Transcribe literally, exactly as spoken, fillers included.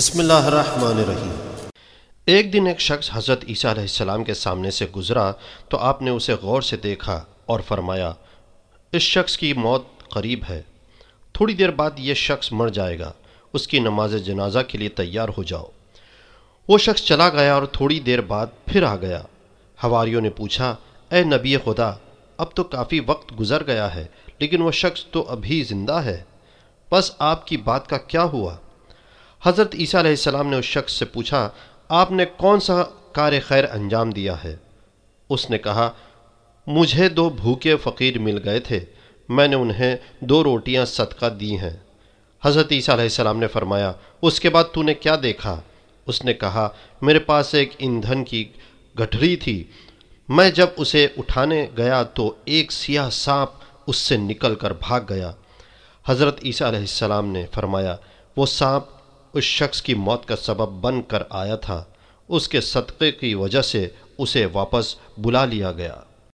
بسم اللہ الرحمن الرحیم۔ ایک دن ایک شخص حضرت عیسیٰ علیہ السلام کے سامنے سے گزرا تو آپ نے اسے غور سے دیکھا اور فرمایا، اس شخص کی موت قریب ہے، تھوڑی دیر بعد یہ شخص مر جائے گا، اس کی نماز جنازہ کے لیے تیار ہو جاؤ۔ وہ شخص چلا گیا اور تھوڑی دیر بعد پھر آ گیا۔ حواریوں نے پوچھا، اے نبی خدا، اب تو کافی وقت گزر گیا ہے لیکن وہ شخص تو ابھی زندہ ہے، بس آپ کی بات کا کیا ہوا؟ حضرت عیسیٰ علیہ السلام نے اس شخص سے پوچھا، آپ نے کون سا کار خیر انجام دیا ہے؟ اس نے کہا، مجھے دو بھوکے فقیر مل گئے تھے، میں نے انہیں دو روٹیاں صدقہ دی ہیں۔ حضرت عیسیٰ علیہ السلام نے فرمایا، اس کے بعد تو نے کیا دیکھا؟ اس نے کہا، میرے پاس ایک ایندھن کی گٹھری تھی، میں جب اسے اٹھانے گیا تو ایک سیاہ سانپ اس سے نکل کر بھاگ گیا۔ حضرت عیسیٰ علیہ السلام نے فرمایا، وہ سانپ اس شخص کی موت کا سبب بن کر آیا تھا، اس کے صدقے کی وجہ سے اسے واپس بلا لیا گیا۔